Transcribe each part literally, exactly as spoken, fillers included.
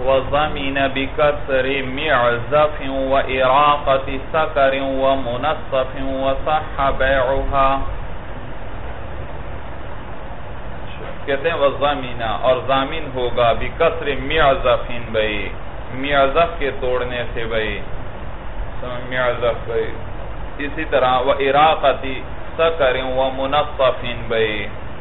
وَضَمِنَ بِكَسْرِ مِعْزَفٍ وَإِرَاقَةِ سَكَرٍ وَمُنَصَّفٍ وَصَحَّ بَيْعُهَا. کہتے ہیں وَضَمِنَ اور ضامن ہوگا بِكَسْرِ مِعْزَفٍ بھئی معزف کے توڑنے سے بھئی معزف بھئی. اسی طرح وَإِرَاقَةِ سَكَرٍ وَمُنَصَّفٍ بھئی.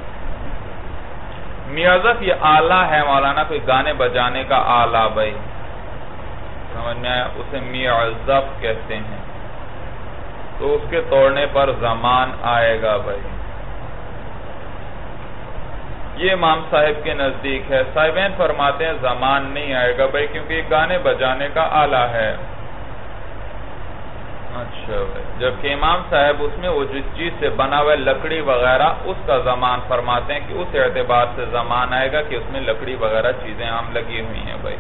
معزف یہ آلہ ہے مولانا، کوئی گانے بجانے کا آلہ بھئی، سمجھ میں آیا، اسے معزف کہتے ہیں. تو اس کے توڑنے پر زمان آئے گا بھئی. یہ امام صاحب کے نزدیک ہے. صاحبین فرماتے ہیں زمان نہیں آئے گا بھئی کیونکہ یہ گانے بجانے کا آلہ ہے. اچھا بھئی، جبکہ امام صاحب اس میں وہ جس چیز سے بنا ہوا لکڑی وغیرہ اس کا زمان فرماتے ہیں کہ اس اعتبار سے زمان آئے گا کہ اس میں لکڑی وغیرہ چیزیں عام لگی ہوئی ہیں بھئی.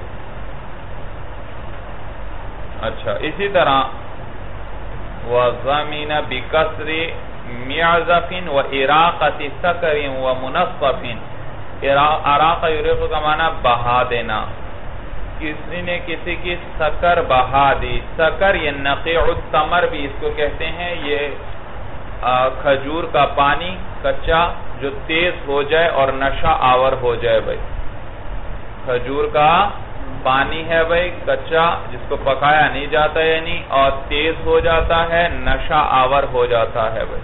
اچھا اسی طرح وَضَمِنَ بِكَسْرِ مِعْزَفٍ وَإِرَاقَةِ سَكَرٍ وَمُنَصَّفٍ. اراق یریق کا معنی بہا دینا، کسی نے کسی کی سکر بہا دی. سکر یہ نقیع التمر بھی اس کو کہتے ہیں، یہ کھجور کا پانی کچا جو تیز ہو جائے اور نشہ آور ہو جائے بھئی. کھجور کا پانی ہے بھئی کچا جس کو پکایا نہیں جاتا یعنی اور تیز ہو جاتا ہے، نشہ آور ہو جاتا ہے بھئی،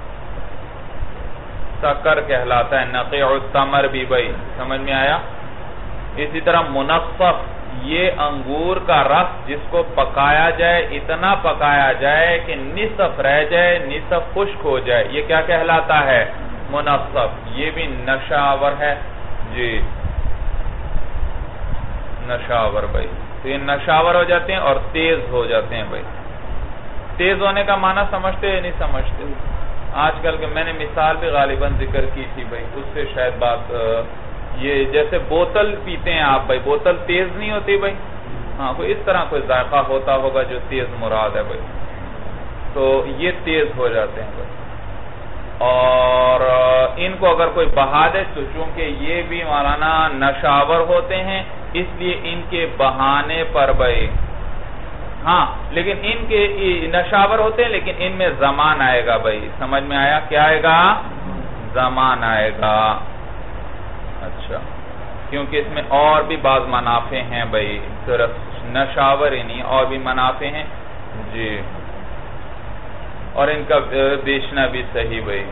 سکر کہلاتا ہے. نقیع التمر بھی بھئی، سمجھ میں آیا. اسی طرح منصف یہ انگور کا رس جس کو پکایا جائے، اتنا پکایا جائے کہ نصف رہ جائے، نصف خشک ہو جائے، یہ کیا کہلاتا ہے؟ منصف. یہ بھی نشہ آور ہے جی، نشہ آور بھائی. تو یہ نشہ آور ہو جاتے ہیں اور تیز ہو جاتے ہیں بھائی. تیز ہونے کا معنی سمجھتے یا نہیں سمجھتے؟ آج کل کے میں نے مثال بھی غالباً ذکر کی تھی بھائی، اس سے شاید بات یہ جیسے بوتل پیتے ہیں آپ بھائی، بوتل تیز نہیں ہوتی بھائی، ہاں کوئی اس طرح کوئی ذائقہ ہوتا ہوگا جو تیز مراد ہے بھائی. تو یہ تیز ہو جاتے ہیں بھائی. اور ان کو اگر کوئی بہا دے تو چونکہ یہ بھی مولانا نشاور ہوتے ہیں اس لیے ان کے بہانے پر بھائی، ہاں لیکن ان کے نشاور ہوتے ہیں لیکن ان میں زمان آئے گا بھائی. سمجھ میں آیا؟ کیا آئے گا؟ زمان آئے گا. اچھا کیونکہ اس میں اور بھی بعض منافع ہیں بھائی، صرف نشاور ہی نہیں اور بھی منافع ہیں جی. اور ان کا بیچنا بھی صحیح بھائی.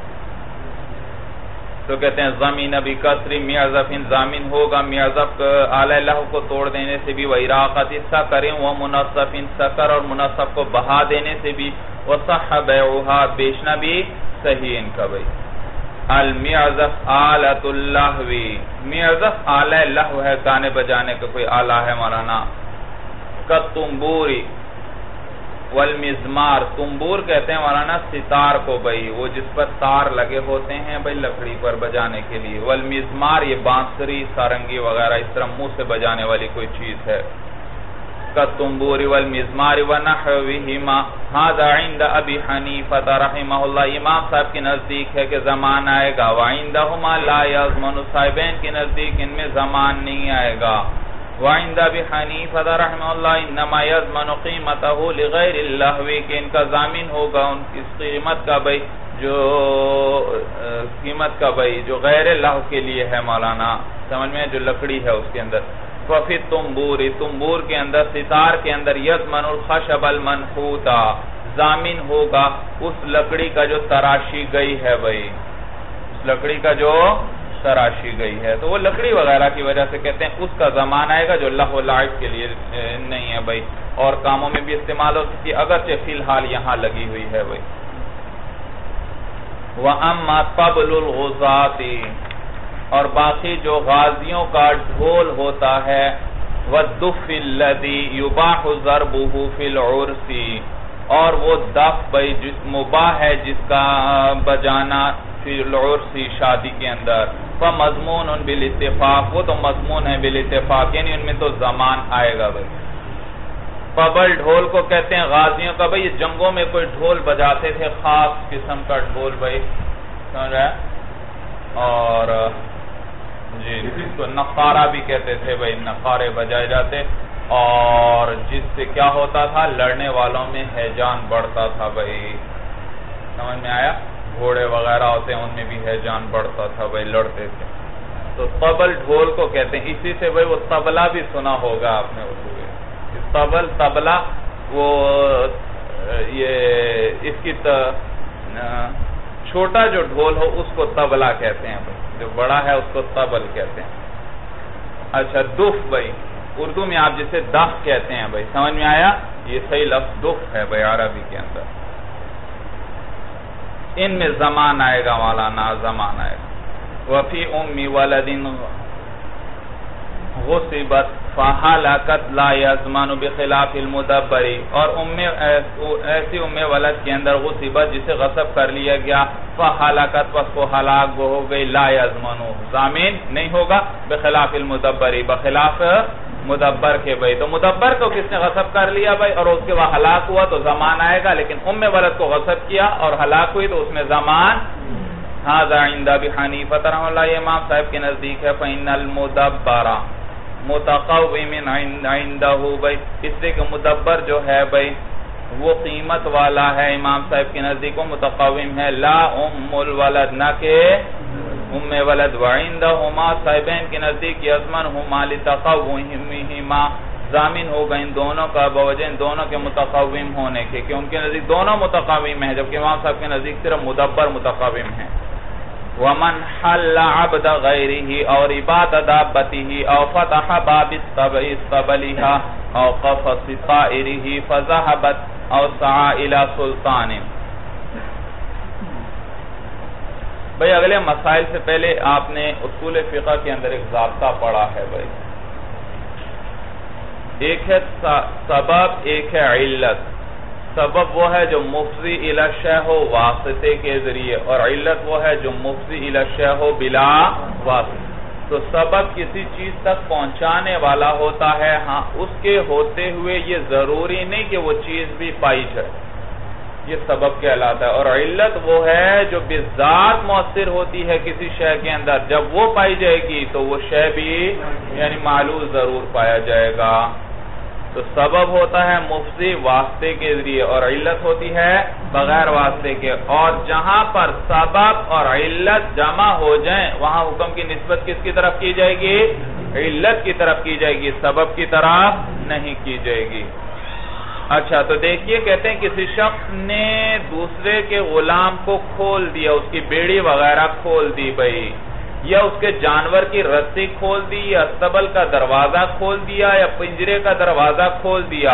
تو کہتے ہیں ضمین بکسر معزف، ضامن ہوگا معزف آلہ لہو کو توڑ دینے سے بھی، وَإِرَاقَةِ سَكَرٍ وَمُنَصَّفٍ سکر اور منصف کو بہا دینے سے بھی، وَصَحَّ بَيْعُهَا بیچنا بھی صحیح ان کا بھائی. المعزف آلۃ اللہو، معزف آلہ لہو ہے، گانے بجانے کا کوئی آلہ ہے مولانا. کالتنبوری والمزمار، تنبور کہتے ہیں مولانا ستار کو بھائی، وہ جس پر تار لگے ہوتے ہیں بھائی لکڑی پر بجانے کے لیے. والمزمار یہ بانسری سارنگی وغیرہ اس طرح منہ سے بجانے والی کوئی چیز ہے. کالتنبور والمزمار ونحوہما، ھذا عند ابی حنیفہ رحمہ اللہ. امام صاحب کے نزدیک ہے کہ زمان آئے گا. وعندہما لا یضمن، صاحبین کے نزدیک ان میں زمان نہیں آئے گا. وعند ابی حنیفہ رحمہ اللہ انما یضمن قیمتہ لغیر اللہو، کہ ان کا ضامن ہوگا ان کی قیمت کا بھئی جو قیمت کا بھئی جو غیر لہو کے لیے ہے مولانا، سمجھ میں جو لکڑی ہے اس کے اندر. وفی تنبور، تنبور کے اندر ستار کے اندر یضمن الخشب المنحوتا، ضامن ہوگا اس لکڑی کا جو تراشی گئی ہے بھئی، اس لکڑی کا جو تراشی گئی ہے. تو وہ لکڑی وغیرہ کی وجہ سے کہتے ہیں اس کا زمان آئے گا جو لہو لعب کے لیے نہیں ہے بھئی، اور کاموں میں بھی استعمال ہو سکتی اگرچہ فی الحال یہاں لگی ہوئی ہے بھئی. وَأَمَّا طَبْلُ الْغُزَاةِ، اور باقی جو غازیوں کا ڈھول ہوتا ہے، وَالدُّفِّ الَّذِي يُبَاحُ ضَرْبُهُ فِي الْعُرْسِ، اور وہ دف بھئی جس مباح ہے جس کا بجانا فی العرس شادی کے اندر. فَمَضْمُونٌ بِالْاتِّفَاقِ، وہ تو مضمون ہے بالاتفاق، یعنی ان میں تو زمان آئے گا بھئی. پبل ڈھول کو کہتے ہیں غازیوں کا بھئی، جنگوں میں کوئی ڈھول بجاتے تھے خاص قسم کا ڈھول بھئی، سمجھ رہا ہے. اور جی جس کو نقارہ بھی کہتے تھے بھائی، نقارے بجائے جاتے، اور جس سے کیا ہوتا تھا، لڑنے والوں میں ہیجان بڑھتا تھا بھائی، سمجھ میں آیا؟ گھوڑے وغیرہ ہوتے ہیں ان میں بھی ہیجان بڑھتا تھا بھائی، لڑتے تھے۔ تو طبل ڈھول کو کہتے ہیں، اسی سے بھائی وہ طبلہ بھی سنا ہوگا آپ نے اردو میں، طبل طبلہ، وہ یہ اس کی چھوٹا جو ڈھول ہو اس کو طبلہ کہتے ہیں بھائی، جو بڑا ہے اس کو طبل کہتے ہیں۔ اچھا دف بھائی، اردو میں آپ جسے دف کہتے ہیں بھائی، سمجھ میں آیا؟ یہ صحیح لفظ دف ہے بھائی عربی کے اندر۔ ان میں زمان آئے گا مولانا، زمان آئے گا۔ وفی امی ولد غصبت فحلقت لا یزمن بخلاف المدبری، اور ایسی ام ولد کے اندر غصبت جسے غصب کر لیا گیا، فحلقت پس کو ہلاک وہ ہو گئی، لا یزمن ضامن نہیں ہوگا، بخلاف المدبری بخلاف مدبر کے بھائی۔ تو مدبر کو کس نے غصب کر لیا بھائی اور اس کے بعد ہلاک ہوا تو زمان آئے گا، لیکن ام ولد کو غصب کیا اور ہلاک ہوئی تو اس میں زمان۔ ھذا عند ابی حنیفہ رحمہ اللہ، یہ امام صاحب کے نزدیک ہے، فإن المدبر متقوم عندہ بھائی، اس لیے کہ مدبر جو ہے بھائی وہ قیمت والا ہے امام صاحب کے نزدیک، وہ متقوم ہے، لا ام الولد، نہ کہ ام ولد، وعندہما صاحبین کے نزدیک یضمنہما لتقومہما، ضامن ہوگا ان دونوں کا بوجہ ان دونوں کے متقوم ہونے کے، کہ ان کے نزدیک دونوں متقوم ہیں، جبکہ امام صاحب کے نزدیک صرف مدبر متقوم ہیں۔ ومن حل عبد غیرہ اور عباد دابتہ او فتح باب استبلہا او قفص طائرہ فذہبت او سعا الى سلطان۔ بھئی اگلے مسائل سے پہلے آپ نے اصول فقہ کے اندر ایک ضابطہ پڑھا ہے بھئی، ایک ہے سبب، ایک ہے علت۔ سبب وہ ہے جو مفضی الی الشیء ہو واسطے کے ذریعے، اور علت وہ ہے جو مفضی الی الشیء ہو بلا واسطے۔ تو سبب کسی چیز تک پہنچانے والا ہوتا ہے، ہاں اس کے ہوتے ہوئے یہ ضروری نہیں کہ وہ چیز بھی پائی جائے، یہ سبب کہلاتا ہے۔ اور علت وہ ہے جو بذات مؤثر ہوتی ہے کسی شے کے اندر، جب وہ پائی جائے گی تو وہ شے بھی یعنی معلول ضرور پایا جائے گا۔ تو سبب ہوتا ہے مفضی واسطے کے ذریعے، اور علت ہوتی ہے بغیر واسطے کے، اور جہاں پر سبب اور علت جمع ہو جائیں وہاں حکم کی نسبت کس کی طرف کی جائے گی؟ علت کی طرف کی جائے گی، سبب کی طرف نہیں کی جائے گی۔ اچھا تو دیکھیے، کہتے ہیں کسی شخص نے دوسرے کے غلام کو کھول دیا، اس کی بیڑی وغیرہ کھول دی بھئی، یا اس کے جانور کی رسی کھول دی، یا استبل کا دروازہ کھول دیا، یا پنجرے کا دروازہ کھول دیا،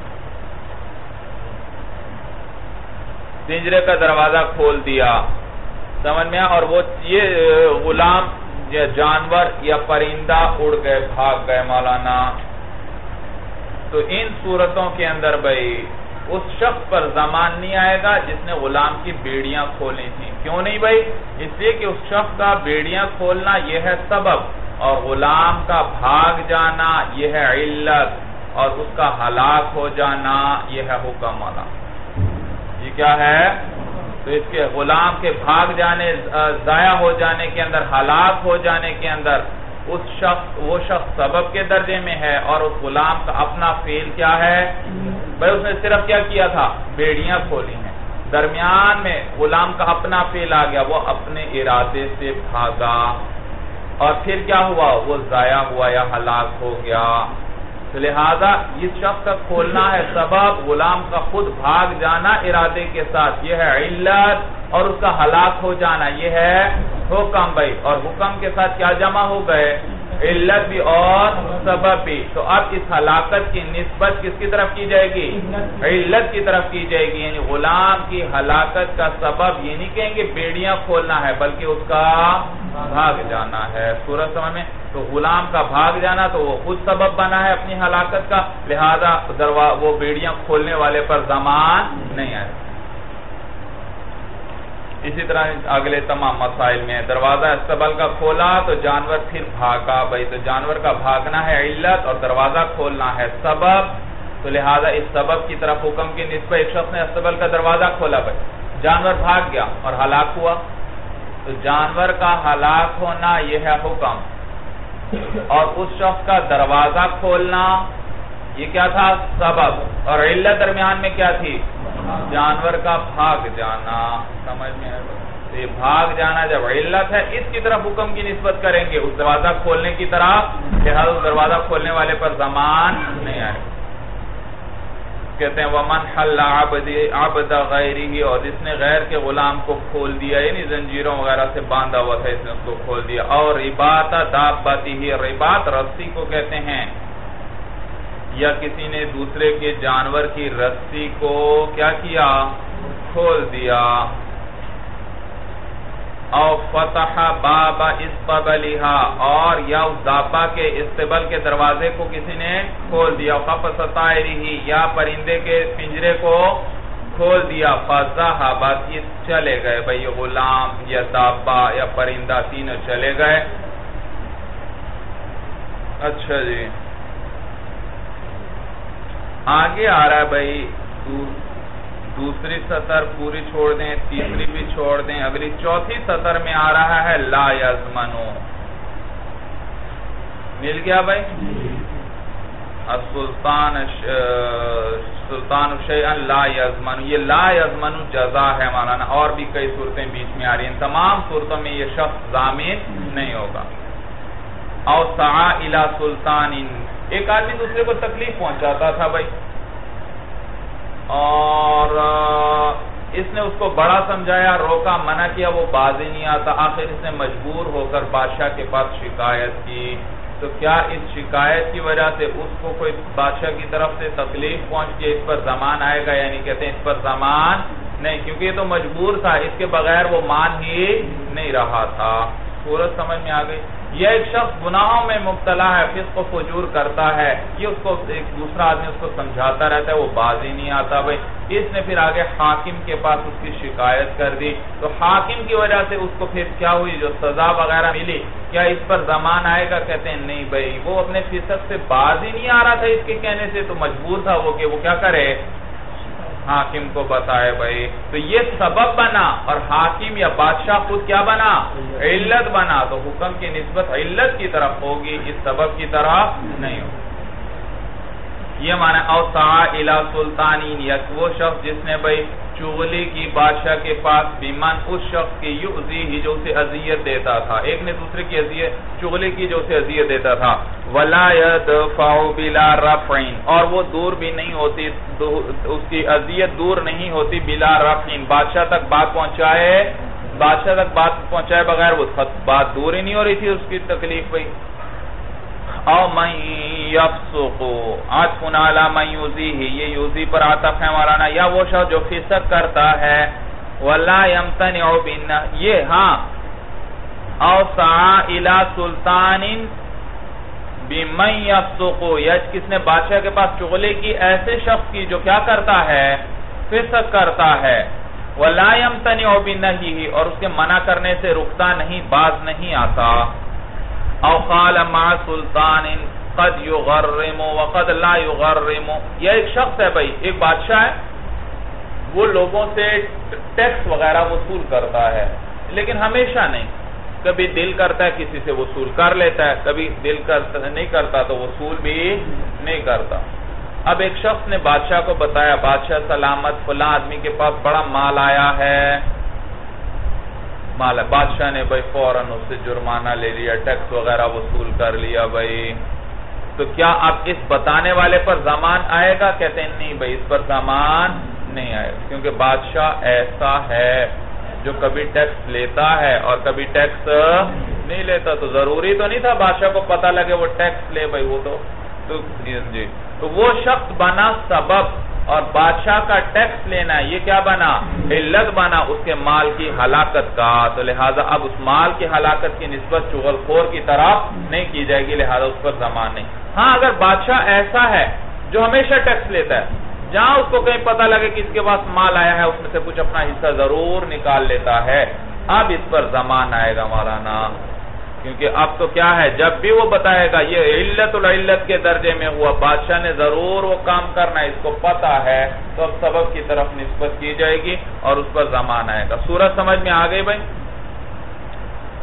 پنجرے کا دروازہ کھول دیا، سمجھ میں، اور وہ یہ غلام یا جانور یا پرندہ اڑ گئے، بھاگ گئے مولانا۔ تو ان صورتوں کے اندر بھئی اس شخص پر زمان نہیں آئے گا جس نے غلام کی بیڑیاں کھولی تھیں۔ کیوں نہیں بھئی؟ اس لیے کہ اس شخص کا بیڑیاں کھولنا یہ ہے سبب، اور غلام کا بھاگ جانا یہ ہے علت، اور اس کا ہلاک ہو جانا یہ ہے حکم والا۔ یہ کیا ہے؟ تو اس کے غلام کے بھاگ جانے، ضائع ہو جانے کے اندر، ہلاک ہو جانے کے اندر اس شخص وہ شخص سبب کے درجے میں ہے، اور اس غلام کا اپنا فعل کیا ہے بھئی؟ اس نے صرف کیا کیا تھا؟ بیڑیاں کھولی ہیں، درمیان میں غلام کا اپنا فعل آ گیا، وہ اپنے ارادے سے بھاگا، اور پھر کیا ہوا؟ وہ ضائع ہوا یا ہلاک ہو گیا۔ تو لہذا اس شخص کا کھولنا ہے سبب، غلام کا خود بھاگ جانا ارادے کے ساتھ یہ ہے علت، اور اس کا ہلاک ہو جانا یہ ہے حکم بھائی۔ اور حکم کے ساتھ کیا جمع ہو گئے؟ علت بھی اور سبب بھی۔ تو اب اس ہلاکت کی نسبت کس کی طرف کی جائے گی؟ علت کی طرف کی جائے گی، یعنی غلام کی ہلاکت کا سبب یہ نہیں کہیں گے بیڑیاں کھولنا ہے، بلکہ اس کا بھاگ جانا ہے۔ سورج سمجھ میں؟ تو غلام کا بھاگ جانا تو وہ خود سبب بنا ہے اپنی ہلاکت کا، لہذا وہ بیڑیاں کھولنے والے پر زمان نہیں آئے۔ اسی طرح اگلے تمام مسائل میں دروازہ استبل کا کھولا تو جانور پھر بھاگا بھئی، تو جانور کا بھاگنا ہے علت اور دروازہ کھولنا ہے سبب، تو لہذا اس سبب کی طرف حکم کی نسبت ایک شخص نے استبل کا دروازہ کھولا بھئی، جانور بھاگ گیا اور ہلاک ہوا، تو جانور کا ہلاک ہونا یہ ہے حکم، اور اس شخص کا دروازہ کھولنا یہ کیا تھا؟ سبب. اور علت درمیان میں کیا تھی؟ جانور کا بھاگ جانا. سمجھ میں آئے؟ یہ بھاگ جانا جب علت ہے اس کی طرف حکم کی نسبت کریں گے اس دروازہ کھولنے کی طرف، لہذا اس دروازہ کھولنے والے پر ضمان نہیں آئے. کہتے ہیں وَمَنْ حَلَّ عَبْدَ غَيْرِهِ، اور جس نے غیر کے غلام کو کھول دیا، یعنی زنجیروں وغیرہ سے باندھا ہوا تھا اس نے اس کو کھول دیا. اور رباط دابتہ، رباط رسی کو کہتے ہیں، یا کسی نے دوسرے کے جانور کی رسی کو کیا کیا؟ کھول دیا. او فتح باب استبلھا، اور یا اس دابہ کے استبل کے دروازے کو کسی نے کھول دیا. قفص طائرہ، یا پرندے کے پنجرے کو کھول دیا. فذهب، یہ چلے گئے بھئی غلام یا دابہ یا پرندہ تینوں چلے گئے. اچھا جی آگے آ رہا ہے بھئی دوسری سطر پوری چھوڑ دیں، تیسری بھی چھوڑ دیں. اگلی چوتھی سطر میں آ رہا ہے لا یضمنو. مل گیا بھائی؟ السلطان سلطان شیئا لا یضمنو، یہ لا یضمنو جزا ہے مولانا. اور بھی کئی صورتیں بیچ میں آ رہی ہیں، تمام صورتوں میں یہ شخص ضامن نہیں ہوگا. او سعا الی سلطان، ایک آدمی دوسرے کو تکلیف پہنچاتا تھا بھائی، اور اس نے اس کو بڑا سمجھایا، روکا، منع کیا، وہ باز ہی نہیں آتا. آخر اس نے مجبور ہو کر بادشاہ کے پاس شکایت کی. تو کیا اس شکایت کی وجہ سے اس کو کوئی بادشاہ کی طرف سے تکلیف پہنچ کے اس پر ضمان آئے گا؟ یعنی کہتے ہیں اس پر ضمان نہیں، کیونکہ یہ تو مجبور تھا، اس کے بغیر وہ مان ہی نہیں رہا تھا. صورت سمجھ میں آ گئی؟ یہ ایک شخص گناہوں میں مبتلا ہے، فسق و فجور کرتا ہے، یہ اس کو ایک دوسرا آدمی اس کو سمجھاتا رہتا ہے، وہ باز ہی نہیں آتا بھائی. اس نے پھر آگے حاکم کے پاس اس کی شکایت کر دی، تو حاکم کی وجہ سے اس کو پھر کیا ہوئی؟ جو سزا وغیرہ ملی، کیا اس پر ضمان آئے گا؟ کہتے ہیں نہیں بھائی، وہ اپنے فسق سے باز ہی نہیں آ رہا تھا اس کے کہنے سے، تو مجبور تھا وہ کہ وہ کیا کرے؟ حاکم کو بتائے بھائی. تو یہ سبب بنا، اور حاکم یا بادشاہ خود کیا بنا؟ علت بنا. تو حکم کی نسبت علت کی طرف ہوگی، اس سبب کی طرف نہیں ہوگی. یہ معنی او سعا الی سلطانین، یا وہ شخص جس نے بھائی چغلی کی بادشاہ کے پاس، بیمن اس شخص کی یؤذیہ جو اسے اذیت دیتا تھا. ایک نے دوسرے کی اذیت چغلی کی جو اسے اذیت دیتا تھا. ولا يدفع بلا رفع، اور وہ دور بھی نہیں ہوتی، اس کی اذیت دور نہیں ہوتی بلا رفع، بادشاہ تک بات پہنچائے بادشاہ تک بات پہنچائے بغیر وہ بات دور ہی نہیں ہو رہی تھی اس کی تکلیف بھائی. او من یفسق، عطف علی من یؤذیہ، یہ یؤذی پر عطف ہے مولانا. یا وہ شخص جو فسق کرتا ہے. ولا یمتنع بالنهی، یہ ہاں او سعا الی سلطان بمن یفسق، یا کس نے بادشاہ کے پاس چغلی کی ایسے شخص کی جو کیا کرتا ہے؟ فسق کرتا ہے. ولا یمتنع بالنهی، اور اس کے منع کرنے سے رکتا نہیں، باز نہیں آتا. او قال مع سلطان قد یغرم وقد لا یغرم، یہ ایک شخص ہے بھائی، ایک بادشاہ ہے، وہ لوگوں سے ٹیکس وغیرہ وصول کرتا ہے، لیکن ہمیشہ نہیں. کبھی دل کرتا ہے کسی سے وصول کر لیتا ہے، کبھی دل نہیں کرتا تو وصول بھی نہیں کرتا. اب ایک شخص نے بادشاہ کو بتایا، بادشاہ سلامت فلاں آدمی کے پاس بڑا مال آیا ہے، مال ہے. بادشاہ نے بھائی فوراً اس سے جرمانہ لے لیا، ٹیکس وغیرہ وصول کر لیا بھائی. تو کیا اب اس بتانے والے پر ضمان آئے گا؟ کہتے ہیں نہیں بھائی، اس پر ضمان نہیں آئے گا، کیونکہ بادشاہ ایسا ہے جو کبھی ٹیکس لیتا ہے اور کبھی ٹیکس نہیں لیتا. تو ضروری تو نہیں تھا بادشاہ کو پتہ لگے وہ ٹیکس لے بھائی، وہ تو جی. تو وہ شخص بنا سبب، اور بادشاہ کا ٹیکس لینا یہ کیا بنا؟ علت بنا اس کے مال کی ہلاکت کا. تو لہٰذا اب اس مال کی ہلاکت کی نسبت چغل خور کی طرف نہیں کی جائے گی، لہٰذا اس پر ضمان نہیں. ہاں اگر بادشاہ ایسا ہے جو ہمیشہ ٹیکس لیتا ہے، جہاں اس کو کہیں پتہ لگے کہ اس کے پاس مال آیا ہے، اس میں سے کچھ اپنا حصہ ضرور نکال لیتا ہے، اب اس پر ضمان آئے گا مولانا. کیونکہ اب تو کیا ہے، جب بھی وہ بتائے گا یہ علت العلت کے درجے میں ہوا، بادشاہ نے ضرور وہ کام کرنا ہے، اس کو پتا ہے، تو اب سبب کی طرف نسبت کی جائے گی اور اس پر ضمان آئے گا. سورت سمجھ میں آ گئی بھائی؟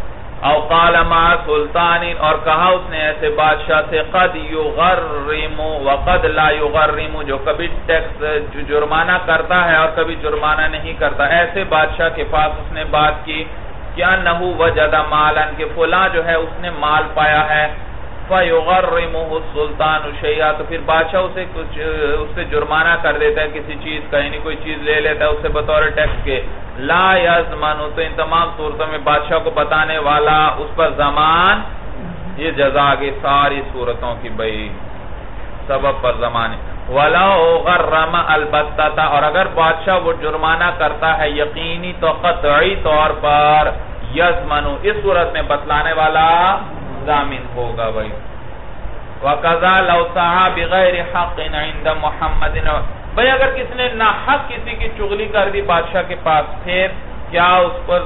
او قال مع سلطان، اور کہا اس نے ایسے بادشاہ سے قد یغرم وقد لا یغرم، جو کبھی ٹیکس جرمانہ کرتا ہے اور کبھی جرمانہ نہیں کرتا، ایسے بادشاہ کے پاس اس نے بات کی کیا انہو وجد مالا، کہ فلاں جو ہے اس نے مال پایا ہے، فَيُغَرِّمُهُ السُّلْطَانُ شَيْئًا، تو پھر بادشاہ اسے کچھ اس سے جرمانہ کر دیتا ہے کسی چیز کا، یعنی کوئی چیز لے لیتا ہے اس سے بطور ٹیکس کے، لا یضمن، تو ان تمام صورتوں میں بادشاہ کو بتانے والا اس پر ضمان، یہ جزا کی ساری صورتوں کی بھئی سبب پر ضمان ہے۔ وَلَوْ غَرَّمَ الْبَتَّةَ، اور اگر بادشاہ وہ جرمانہ کرتا ہے یقینی تو قطعی طور پر، یضمن، اس صورت میں بتلانے والا ضامن ہوگا بھئی۔ وَقَذَا لَوْ سَعَى بِغَيْرِ حَقٍ عِنْدَ مُحَمَّدٍ، بھئی اگر کسی نے ناحق کسی کی چغلی کر دی بادشاہ کے پاس، پھر کیا اس پر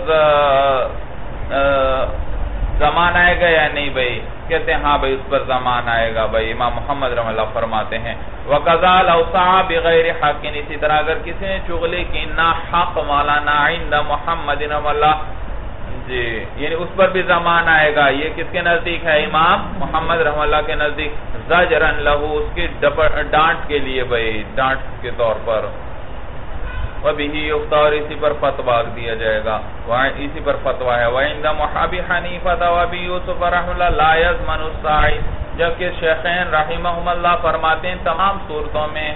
زمان آئے گا یا نہیں بھئی؟ کہتے ہیں ہاں بھئی اس پر زمان آئے گا بھئی، امام محمد رحمہ اللہ فرماتے ہیں وَقَذَا لَوْ سَعَى بِغَيْرِ حَقٍ، اسی طرح اگر کسی نے چغلی کی ناحق مولانا عند محمد رحمہ اللہ، جی یعنی اس پر بھی زمان آئے گا۔ یہ کس کے نزدیک ہے؟ امام محمد رحمہ اللہ کے نزدیک، زجرن لہو، اس کی ڈانٹ کے لیے بھئی، ڈانٹ کے طور پر، وَبِهِ يُفْتَى، اور اسی پر فتویٰ دیا جائے گا، اسی پر فتویٰ ہے۔ وَعِنْدَ أَبِي حَنِیفَةَ وَأَبِي يُوسُفَ رحمہ اللہ لَا يَضْمَنُ السَّاعِي، جبکہ شیخین رحمہم اللہ فرماتے ہیں تمام صورتوں میں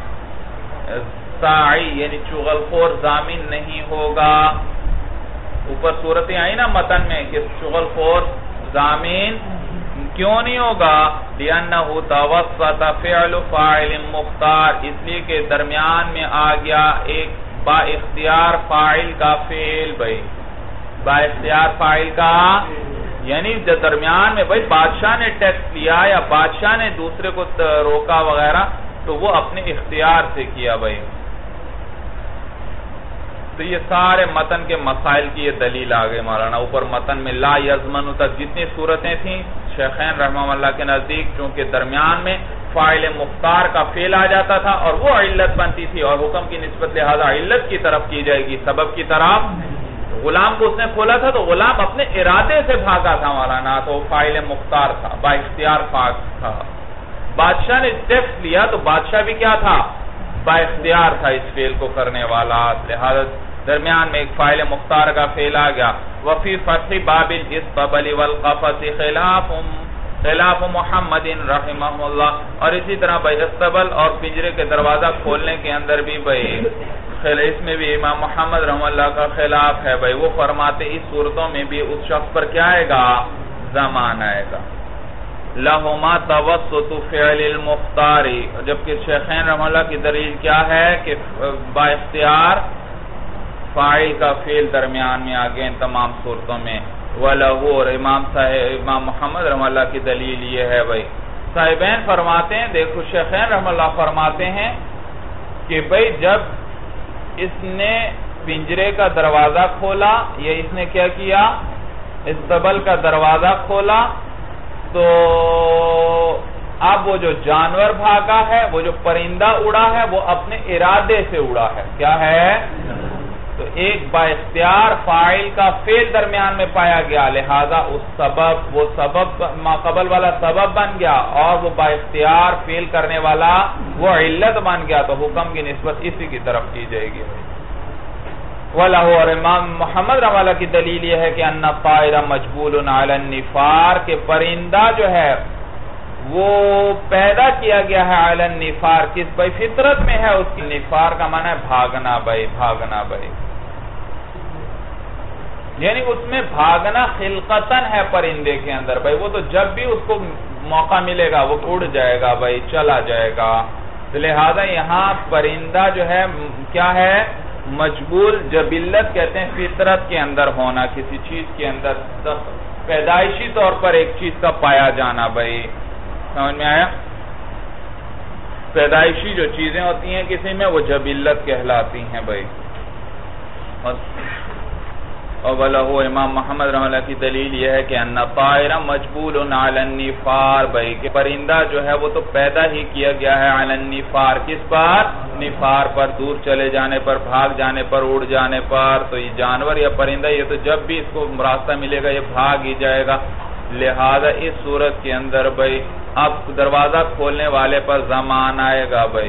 ساعی یعنی چغل خور ضامن نہیں ہوگا۔ اوپر صورتیں آئی نا متن میں کہ چغل خور ضامن کیوں نہیں ہوگا؟ لِأَنَّهُ تَوَسَّطَ فِعْلُ فَاعِلٍ مُخْتَارٍ، اس لیے کہ درمیان میں آ گیا ایک با اختیار فاعل کا فعل بھئی، با اختیار فاعل کا، یعنی درمیان میں بھئی بادشاہ نے ٹیکس لیا یا بادشاہ نے دوسرے کو روکا وغیرہ تو وہ اپنے اختیار سے کیا بھئی۔ تو یہ سارے متن کے مسائل کی یہ دلیل آگئے مولانا۔ اوپر متن میں لا یضمن تک جتنی صورتیں تھیں شیخین رحمہ اللہ کے نزدیک، چونکہ درمیان میں فاعل مختار کا فعل آ جاتا تھا اور وہ علت بنتی تھی، اور حکم کی نسبت لہذا علت کی طرف کی جائے گی، سبب کی طرف۔ غلام کو اس نے کھولا تھا تو غلام اپنے ارادے سے بھاگا تھا مولانا، تو فاعل مختار تھا، با اختیار فاعل تھا۔ بادشاہ نے ٹیکس لیا تو بادشاہ بھی کیا تھا؟ با اختیار تھا اس فعل کو کرنے والا، لہذا درمیان میں ایک فاعل مختار کا فعل آ گیا۔ وفی فتح باب الاسطبل والقفص خلاف خلاف محمد رحمہ اللہ، اور اسی طرح بھائی اسطبل اور پنجرے کے دروازہ کھولنے کے اندر بھی بھائی اس میں بھی امام محمد رحمہ اللہ کا خلاف ہے بھائی، وہ فرماتے اس صورتوں میں بھی اس شخص پر کیا آئے گا؟ زمان آئے گا۔ لہما توسط فعل المختار، جبکہ شیخین رحمہ اللہ کی دلیل کیا ہے کہ با اختیار فاعل کا فعل درمیان میں آگئے ان تمام صورتوں میں۔ وَلَهُ، اور امام صاحب امام محمد رحمہ اللہ کی دلیل یہ ہے بھائی، صاحبین فرماتے ہیں، دیکھو شیخین رحمہ اللہ فرماتے ہیں کہ بھائی جب اس نے پنجرے کا دروازہ کھولا، یا اس نے کیا کیا؟ اسطبل کا دروازہ کھولا، تو اب وہ جو جانور بھاگا ہے، وہ جو پرندہ اڑا ہے، وہ اپنے ارادے سے اڑا ہے، کیا ہے؟ تو ایک با اختیار فاعل کا فعل درمیان میں پایا گیا، لہذا اس سبب وہ سبب ما قبل والا سبب بن گیا، اور وہ با اختیار فعل کرنے والا وہ علت بن گیا، تو حکم کی نسبت اسی کی طرف کی جائے گی۔ وَلَهُ، اور امام محمد رحمہ اللہ کی دلیل یہ ہے کہ ان الطائر مجبول علی النفار، کہ پرندہ جو ہے وہ پیدا کیا گیا ہے علی النفار، کس بھائی؟ فطرت میں ہے اس کی، نفار کا معنی ہے بھاگنا بھائی، بھاگنا بھائی، یعنی اس میں بھاگنا خلقتاً ہے پرندے کے اندر بھائی، وہ تو جب بھی اس کو موقع ملے گا وہ اڑ جائے گا بھائی، چلا جائے گا۔ تو لہذا یہاں پرندہ جو ہے کیا ہے؟ مجبول، جبلت کہتے ہیں فطرت کے اندر ہونا، کسی چیز کے اندر پیدائشی طور پر ایک چیز کا پایا جانا بھائی، سمجھ میں آیا؟ پیدائشی جو چیزیں ہوتی ہیں کسی میں وہ جبلت کہلاتی ہیں بھائی۔ اور وَلَهُ، امام محمد رحمہ اللہ کی دلیل یہ ہے کہ ان الطائر مجبول علی النفار بھائی، کہ پرندہ جو ہے وہ تو پیدا ہی کیا گیا ہے علی النفار، کس پر؟ نفار پر، دور چلے جانے پر، بھاگ جانے پر، اڑ جانے پر. تو یہ جانور یا پرندہ یہ تو جب بھی اس کو راستہ ملے گا یہ بھاگ ہی جائے گا. لہذا اس صورت کے اندر بھائی اب دروازہ کھولنے والے پر زمان آئے گا بھائی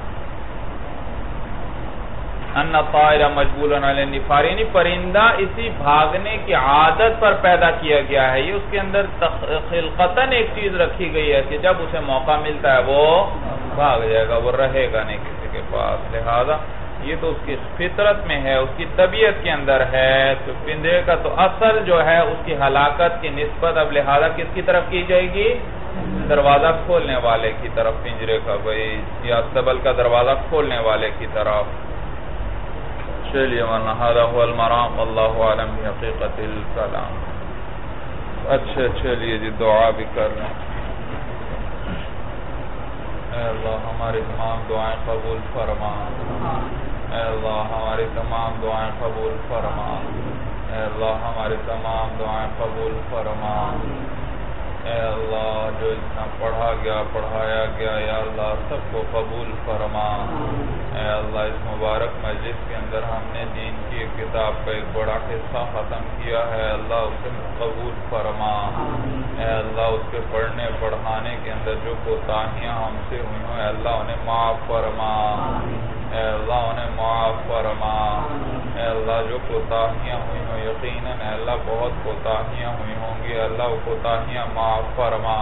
ان طائر مجبول علی النفار، یعنی پرندہ اسی بھاگنے کی عادت پر پیدا کیا گیا ہے. یہ اس کے اندر خلقتاً ایک چیز رکھی گئی ہے کہ جب اسے موقع ملتا ہے وہ بھاگ جائے گا، وہ رہے گا نہیں کسی کے پاس. لہذا یہ تو اس کی فطرت میں ہے، اس کی طبیعت کے اندر ہے. تو پرندے کا تو اصل جو ہے اس کی ہلاکت کی نسبت اب لہذا کس کی طرف کی جائے گی؟ دروازہ کھولنے والے کی طرف، پنجرے کا بھائی یا استبل کا دروازہ کھولنے والے کی طرف. چلیے مولانا هذا هو المرام واللہ عالم بحقیقت الکلام. اچھا چلیے جی دعا بھی کر رہے ہیں. اے اللہ ہماری تمام دعائیں قبول فرما. اے اللہ ہماری تمام دعائیں قبول فرما. اے اللہ ہماری تمام دعائیں قبول فرما. اے اللہ جو اتنا پڑھا گیا پڑھایا گیا یا اللہ سب کو قبول فرما. اے اللہ اس مبارک مجلس کے اندر ہم نے دین کی ایک کتاب کا ایک بڑا حصہ ختم کیا ہے، اللہ اسے قبول فرما. اے اللہ اس کے پڑھنے پڑھانے کے اندر جو کوتاہیاں ہم سے ہوئی ہوں اے اللہ انہیں معاف فرما. اے اللہ انہیں معاف فرما. اے اللہ جو کوتاہیاں ہوئی ہوں یقیناً اے اللہ بہت کوتاہیاں ہوئی ہوں گی، اللہ وہ کوتاہیاں معاف فرما.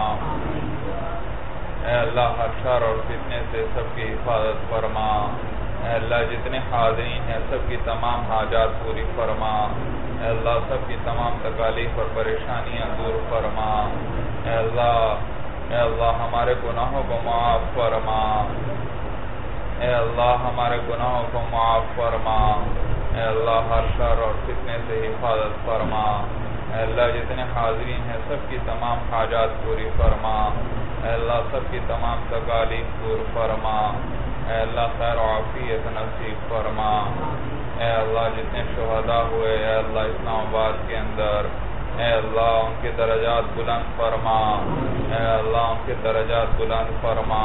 اے اللہ ہر شر اور فتنے سے سب کی حفاظت فرما. اے اللہ جتنے حاضرین ہیں سب کی تمام حاجات پوری فرما. اے اللہ سب کی تمام تکالیف اور پریشانیاں دور فرما. اے اللہ اے اللہ ہمارے گناہوں کو معاف فرما. اے اللہ ہمارے گناہوں کو معاف فرما. اے اللہ ہر شر اور فتنے سے حفاظت فرما. اے اللہ جتنے حاضرین ہیں سب کی تمام حاجات پوری فرما. اے اللہ سب کی تمام تکالیف دور فرما. اے اللہ خیر و عافیت نصیب فرما. اے اللہ جتنے شہداء ہوئے اے اللہ اسلام آباد کے اندر اے اللہ ان کے درجات بلند فرما. اے اللہ ان کے درجات بلند فرما.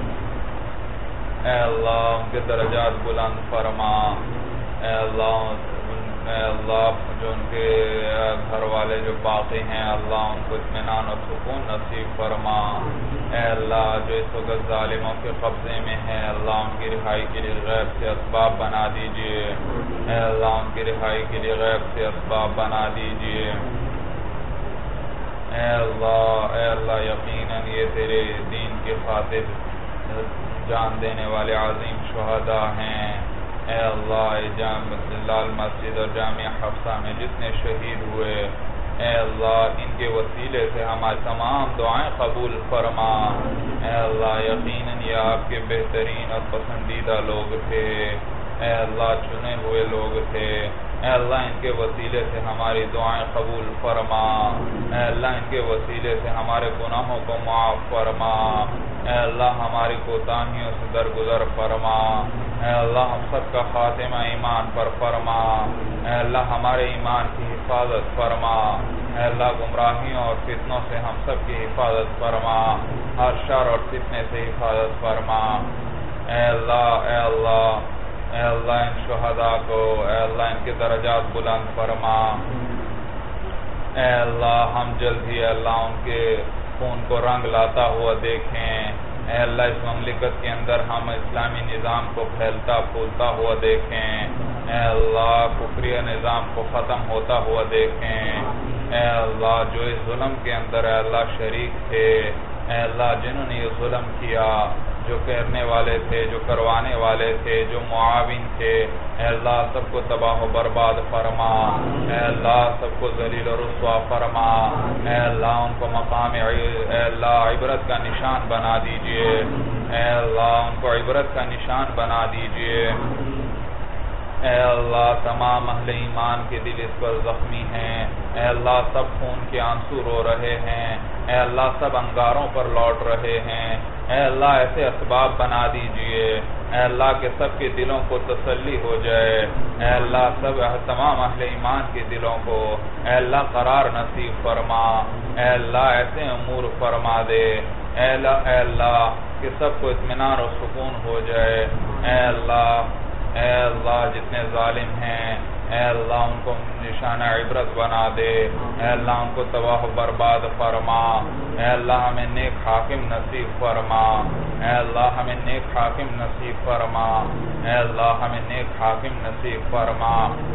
اے اللہ ان کے درجات بلند فرما. اے اللہ اے اللہ جو ان کے گھر والے جو باقی ہیں اللہ ان کو اطمینان اور سکون نصیب فرما. اے اللہ جو اس وقت ظالموں کے قبضے میں ہیں اللہ ان کی رہائی کے لیے غیب سے اسباب بنا دیجئے. اے اللہ ان کی رہائی کے لیے غیب سے اسباب بنا دیجئے. اے اللہ اے اللہ یقیناً یہ تیرے دین کی خاطر جان دینے والے عظیم شہداء ہیں. اے اللہ جامع لال مسجد اور جامعہ حفصہ میں جتنے شہید ہوئے اے اللہ ان کے وسیلے سے ہماری تمام دعائیں قبول فرما. اے اللہ یقیناً یہ آپ کے بہترین اور پسندیدہ لوگ تھے. اے اللہ چنے ہوئے لوگ تھے. اے اللہ ان کے وسیلے سے ہماری دعائیں قبول فرما. اے اللہ ان کے وسیلے سے ہمارے گناہوں کو معاف فرما. اے اللہ ہماری کوتاہیوں سے درگزر فرما. اے اللہ ہم سب کا خاتمہ ایمان پر فرما. اے اللہ ہمارے ایمان کی حفاظت فرما. اے اللہ گمراہیوں اور فتنوں سے ہم سب کی حفاظت فرما. ہر شر اور فتنے سے حفاظت فرما. اے اللہ اے اللہ اے اللہ ان شہداء کو اے اللہ ان کے درجات بلند فرما. اے اللہ ہم جلد ہی اللہ ان کے خون کو رنگ لاتا ہوا دیکھیں. اے اللہ اس مملکت کے اندر ہم اسلامی نظام کو پھیلتا پھولتا ہوا دیکھیں. اے اللہ کفری نظام کو ختم ہوتا ہوا دیکھیں. اے اللہ جو اس ظلم کے اندر اے اللہ شریک تھے اے اللہ جنہوں نے یہ ظلم کیا جو کرنے والے تھے جو کروانے والے تھے جو معاون تھے اے اللہ سب کو تباہ و برباد فرما. اے اللہ سب کو ذلیل و رسوا فرما. اے اللہ ان کو مقام اے اللہ عبرت کا نشان بنا دیجئے. اے اللہ ان کو عبرت کا نشان بنا دیجئے. اے اللہ تمام اہل ایمان کے دل اس پر زخمی ہیں. اے اللہ سب خون کے آنسو رو رہے ہیں. اے اللہ سب انگاروں پر لوٹ رہے ہیں. اے اللہ ایسے اسباب بنا دیجئے اے اللہ کے سب کے دلوں کو تسلی ہو جائے. اے اللہ سب تمام اہل ایمان کے دلوں کو اے اللہ قرار نصیب فرما. اے اللہ ایسے امور فرما دے اے اللہ اے اللہ کہ سب کو اطمینان اور سکون ہو جائے. اے اللہ اے اللہ جتنے ظالم ہیں اے اللہ ان کو نشانہ عبرت بنا دے، اے اللہ ان کو تباہ و برباد فرما، اے اللہ ہمیں نیک حاکم نصیب فرما، اے اللہ ہمیں نیک حاکم نصیب فرما، اے اللہ ہمیں نیک حاکم نصیب فرما،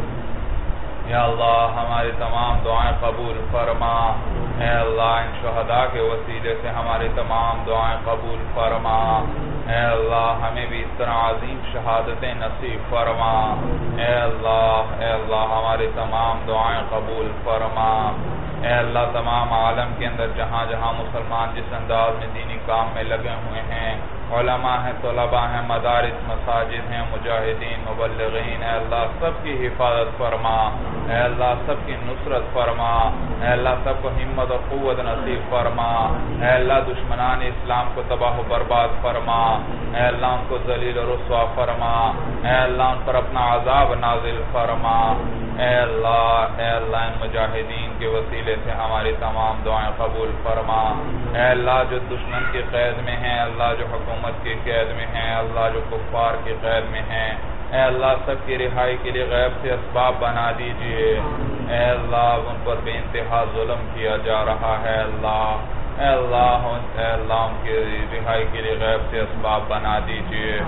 یا اللہ ہماری تمام دعائیں قبول فرما، اے اللہ ان شہداء کے وسیلے سے ہماری تمام دعائیں قبول فرما، اے اللہ ہمیں بھی اس طرح عظیم شہادتیں نصیب فرما، اے اللہ اے اللہ ہماری تمام دعائیں قبول فرما، اے اللہ تمام عالم کے اندر جہاں جہاں مسلمان جس انداز میں دینی کام میں لگے ہوئے ہیں، علماء ہیں، طلباء ہیں، مدارس، مساجد ہیں، مجاہدین، مبلغین، اے اللہ سب کی حفاظت فرما، اے اللہ سب کی نصرت فرما، اے اللہ سب کو ہمت اور قوت نصیب فرما، اے اللہ دشمنان اسلام کو تباہ و برباد فرما، اے اللہ ان کو ذلیل و رسوا فرما، اے اللہ ان پر اپنا عذاب نازل فرما، اے اللہ اے اللہ ان مجاہدین کے وسیلے سے ہماری تمام دعائیں قبول فرما، اے اللہ جو دشمن کی قید میں ہیں، اللہ جو حکومت کی قید میں ہیں، اللہ جو کفار کی قید میں ہیں، اے اللہ سب کی رہائی کے لیے غیب سے اسباب بنا دیجئے، اے اللہ ان پر بے انتہا ظلم کیا جا رہا ہے، اللہ اے اللہ اے اللہ ان کی رہائی کے لیے غیب سے اسباب بنا دیجئے،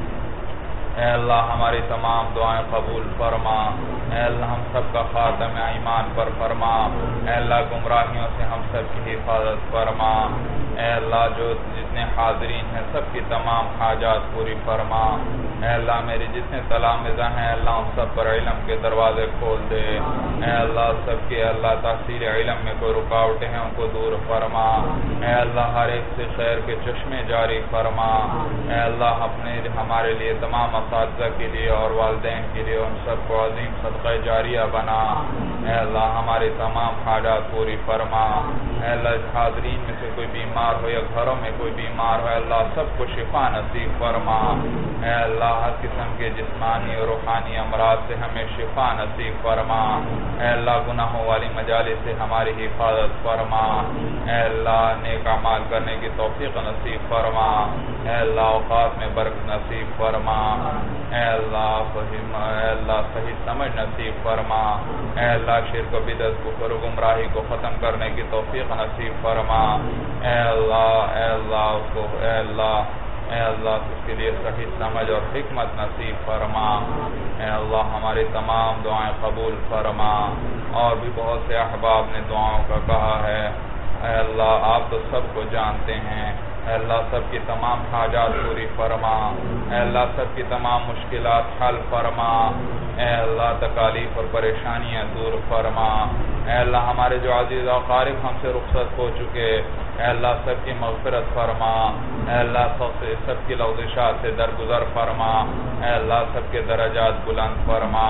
اے اللہ ہماری تمام دعائیں قبول فرما، اے اللہ ہم سب کا خاتمہ ایمان پر فرما، اے اللہ گمراہیوں سے ہم سب کی حفاظت فرما، اے اللہ جو جتنے حاضرین ہیں سب کی تمام حاجات پوری فرما، اے اللہ میری جتنے تلامذہ ہیں اللہ ان سب پر علم کے دروازے کھول دے، اے اللہ سب کے اللہ تحصیل علم میں کوئی رکاوٹیں ہیں ان کو دور فرما، اے اللہ ہر ایک سے خیر کے چشمے جاری فرما، اے اللہ اپنے ہمارے لیے تمام اساتذہ کے لیے اور والدین کے لیے ان سب کو عظیم صدقہ جاریہ بنا، اے اللہ ہماری تمام حاجات پوری فرما، اے اللہ حاضرین میں سے کوئی بیمار ہو یا گھروں میں کوئی بیمار ہو اللہ سب کو شفا نصیب فرما، اے اللہ ہر قسم کے جسمانی اور روحانی امراض سے ہمیں شفا نصیب فرما، اے اللہ گناہوں والی مجالس سے ہماری حفاظت فرما، اے اللہ نیک اعمال کرنے کی توفیق نصیب فرما، اے اللہ اوقات میں برکت نصیب فرما، اے اللہ فہم اے اللہ صحیح سمجھ نصیب فرما، اے اللہ شرک و بدعت کفر و گمراہی کو ختم کرنے کی توفیق نصیب فرما، اے اللہ اے اللہ اس کو اے اللہ اے اللہ اس کے لیے صحیح سمجھ اور حکمت نصیب فرما، اے اللہ ہماری تمام دعائیں قبول فرما، اور بھی بہت سے احباب نے دعاؤں کا کہا ہے، اے اللہ آپ تو سب کو جانتے ہیں، اے اللہ سب کی تمام حاجات پوری فرما، اے اللہ سب کی تمام مشکلات حل فرما، اے اللہ تکالیف اور پریشانیاں دور فرما، اے اللہ ہمارے جو عزیز اقارب ہم سے رخصت ہو چکے اے اللہ سب کی مغفرت فرما، اے اللہ سب سے سب کی لغزشات سے درگزر فرما، اے اللہ سب کے درجات بلند فرما،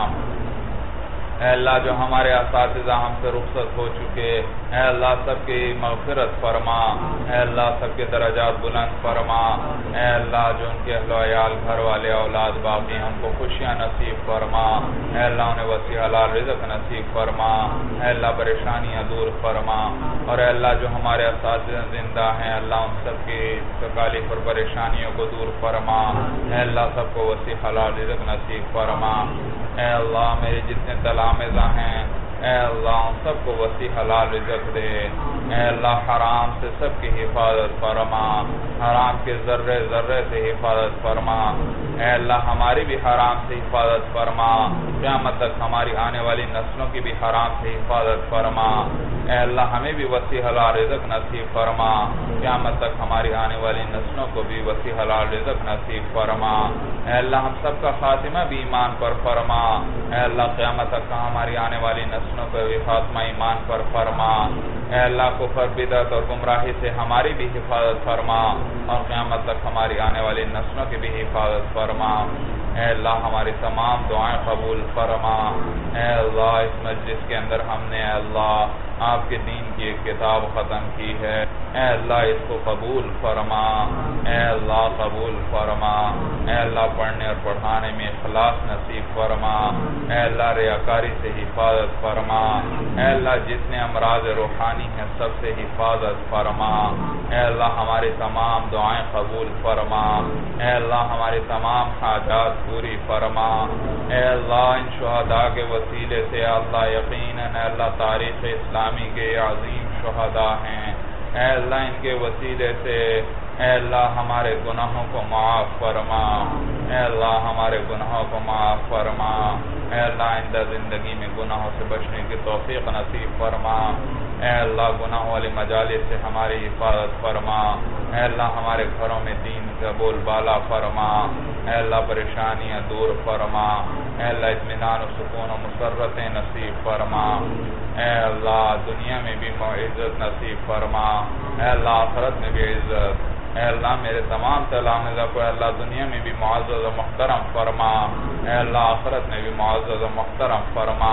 اے اللہ جو ہمارے اساتذہ ہم سے رخصت ہو چکے اے اللہ سب کی مغفرت فرما، اے اللہ سب کے درجات بلند فرما، اے اللہ جو ان کے اہل و عیال گھر والے اولاد باقی ہیں ان کو خوشیاں نصیب فرما، اے اللہ انہیں وسیع حلال رزق نصیب فرما، اے اللہ پریشانیاں دور فرما، اور اے اللہ جو ہمارے اساتذہ زندہ ہیں اللہ ان سب کی تکالیف اور پریشانیوں کو دور فرما، اے اللہ سب کو وسیع حلال رزق نصیب فرما، اے اللہ میرے جتنے تلامذہ ہیں اے اللہ ان سب کو وسیع حلال رزق دے، اے اللہ حرام سے سب کی حفاظت فرما، حرام کے ذرے ذرے سے حفاظت فرما، اے اللہ ہماری بھی حرام سے حفاظت فرما، قیامت تک ہماری آنے والی نسلوں کی بھی حرام سے حفاظت فرما، اے اللہ ہمیں بھی وسیع حلال رزق نصیب فرما، قیامت تک ہماری آنے والی نسلوں کو بھی وسیع حلال رزق نصیب فرما، اے اللہ ہم سب کا خاتمہ بھی ایمان پر فرما، اے اللہ قیامت تک ہماری آنے والی نسلوں کو بھی خاتمہ ایمان پر فرما، اے اللہ کفر بدعت اور گمراہی سے ہماری بھی حفاظت فرما، اور قیامت تک ہماری آنے والی نسلوں کی بھی حفاظت فرما، اے اللہ ہماری تمام دعائیں قبول فرما، اے اللہ اس مجلس کے اندر ہم نے اے اللہ آپ کے دین یہ کتاب ختم کی ہے، اے اللہ اس کو قبول فرما، اے اللہ قبول فرما، اے اللہ پڑھنے اور پڑھانے میں اخلاص نصیب فرما، اے اللہ ریاکاری سے حفاظت فرما، اے اللہ جتنے امراض روحانی ہیں سب سے حفاظت فرما، اے اللہ ہماری تمام دعائیں قبول فرما، اے اللہ ہماری تمام حاجات پوری فرما، اے اللہ ان شہداء کے وسیلے سے اللہ یقیناً اے اللہ تاریخ اسلامی کے عظیم شہداء ہیں، اے اللہ ان کے وسیلے سے اے اللہ ہمارے گناہوں کو معاف فرما، اے اللہ ہمارے گناہوں کو معاف فرما، اے اللہ آئندہ زندگی میں گناہوں سے بچنے کی توفیق نصیب فرما، اے اللہ گناہوں والی مجالس سے ہماری حفاظت فرما، اے اللہ ہمارے گھروں میں دین کا بول بالا فرما، اے اللہ پریشانیاں دور فرما، اے اللہ اطمینان و سکون و مسرتیں نصیب فرما، اے اللہ دنیا میں بھی عزت نصیب فرما، اے اللہ آخرت میں بھی عزت، اے اللہ میرے تمام تلامذہ کو اے اللہ دنیا میں بھی معزز و محترم فرما، اے اللہ آخرت میں بھی معزز و محترم فرما،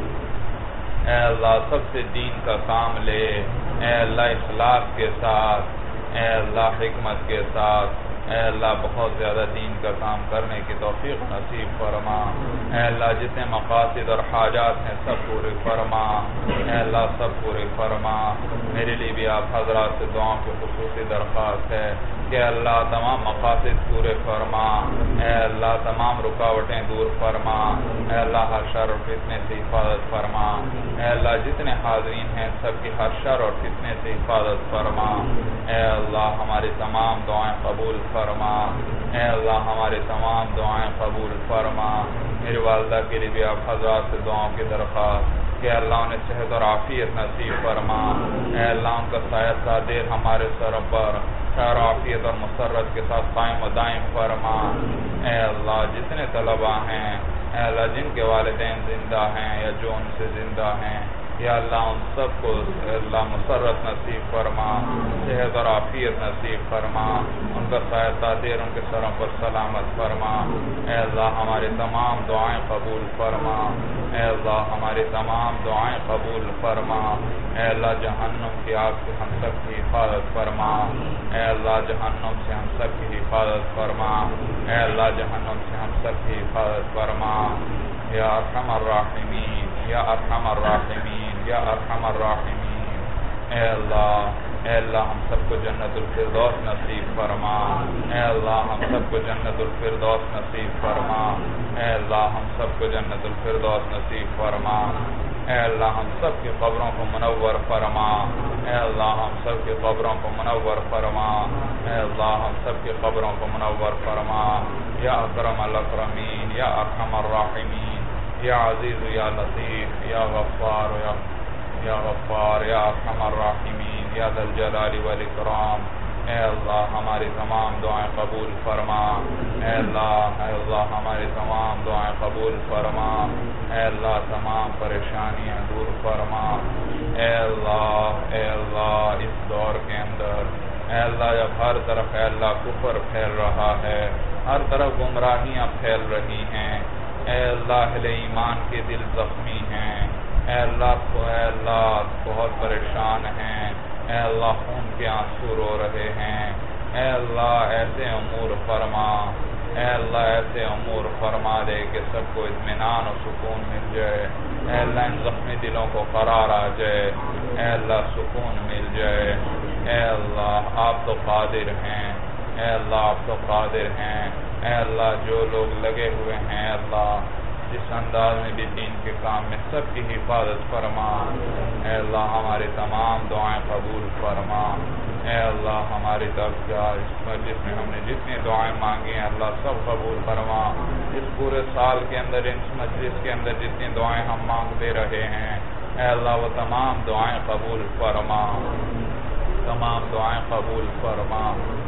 اے اللہ سب سے دین کا کام لے، اے اللہ اخلاص کے ساتھ، اے اللہ حکمت کے ساتھ، اے اللہ بہت زیادہ دین کا کام کرنے کی توفیق نصیب فرما، اے اللہ جتنے مقاصد اور حاجات ہیں سب پورے فرما، اے اللہ سب پورے فرما، میرے لیے بھی آپ حضرات سے دعاؤں کی خصوصی درخواست ہے کہ اللہ تمام مقاصد پورے فرما، اے اللہ تمام رکاوٹیں دور فرما، اے اللہ ہر شر اور فتنے سے حفاظت فرما، اے اللہ جتنے حاضرین ہیں سب کی ہر شر اور فتنے سے حفاظت فرما، اے اللہ ہماری تمام دعائیں قبول فرما، اے اللہ ہماری تمام دعائیں قبول فرما، میری والدہ کے لیے بھی آپ حضرات سے دعاؤں کی درخواست کہ اللہ انہیں صحت اور عافیت نصیب فرما، اے اللہ ان کا سایہ صادر ہمارے سر پر خیر عافیت اور مسرت کے ساتھ قائم و دائم فرما، اے اللہ جتنے طلباء ہیں اے اللہ جن کے والدین زندہ ہیں یا جو ان سے زندہ ہیں یا اللہ ان سب کو اللہ مسرت نصیب فرما، صحت اور عافیت نصیب فرما، ان کا سایہ تاثیر ان کے سروں پر سلامت فرما، اے اللہ ہماری تمام دعائیں قبول فرما، اے اللہ ہماری تمام دعائیں قبول فرما، اے اللہ جہنم کی آگ سے ہم سب کی حفاظت فرما، اے اللہ جہنم سے ہم سب کی حفاظت فرما، اے اللہ جہنم سے ہم سب کی حفاظت فرما، یا ارحم الراحمین یا ارحم الراحمین یا ارحم الراحمین، اے اللہ اے اللہ ہم سب کو جنت الفردوس نصیب فرما، اے اللہ ہم سب کو جنت الفردوس نصیب فرما، اے اللہ ہم سب کو جنت الفردوس نصیب فرما، اے اللہ ہم سب کی قبروں کو منور فرما، اے اللہ ہم سب کی قبروں کو منور فرما، اے اللہ ہم سب کی قبروں کو منور فرما، یا اکرم الاکرمین یا ارحم الراحمین یا عزیز یا لطیف یا غفار یا یا غفار یا ارحم الراحمین یا ذی الجلال والاکرام، اے اللہ ہماری تمام دعائیں قبول فرما، اے اللہ اے اللہ ہماری تمام دعائیں قبول فرما، اے اللہ تمام پریشانیاں دور فرما، اے اللہ اے اللہ اس دور کے اندر اے اللہ جب ہر طرف اے اللہ کفر پھیل رہا ہے، ہر طرف گمراہیاں پھیل رہی ہیں، اے اللہ اہل ایمان کے دل زخمی ہیں، اے اللہ اے اللہ بہت پریشان ہیں، اے اللہ خون کے آنسو رو رہے ہیں، اے اللہ ایسے امور فرما، اے اللہ ایسے امور فرما دے کہ سب کو اطمینان و سکون مل جائے، اے اللہ ان زخمی دلوں کو قرار آ جائے، اے اللہ سکون مل جائے، اے اللہ آپ تو قادر ہیں، اے اللہ آپ تو قادر ہیں، اے اللہ جو لوگ لگے ہوئے ہیں اللہ جس انداز میں بھی دین کے کام میں سب کی حفاظت فرما، اے اللہ ہماری تمام دعائیں قبول فرما، اے اللہ ہماری طرف جا اس مجلس میں ہم نے جتنی دعائیں مانگی ہیں اللہ سب قبول فرما، اس پورے سال کے اندر اس مجلس کے اندر جتنی دعائیں ہم مانگتے رہے ہیں اے اللہ وہ تمام دعائیں قبول فرما، تمام دعائیں قبول فرما،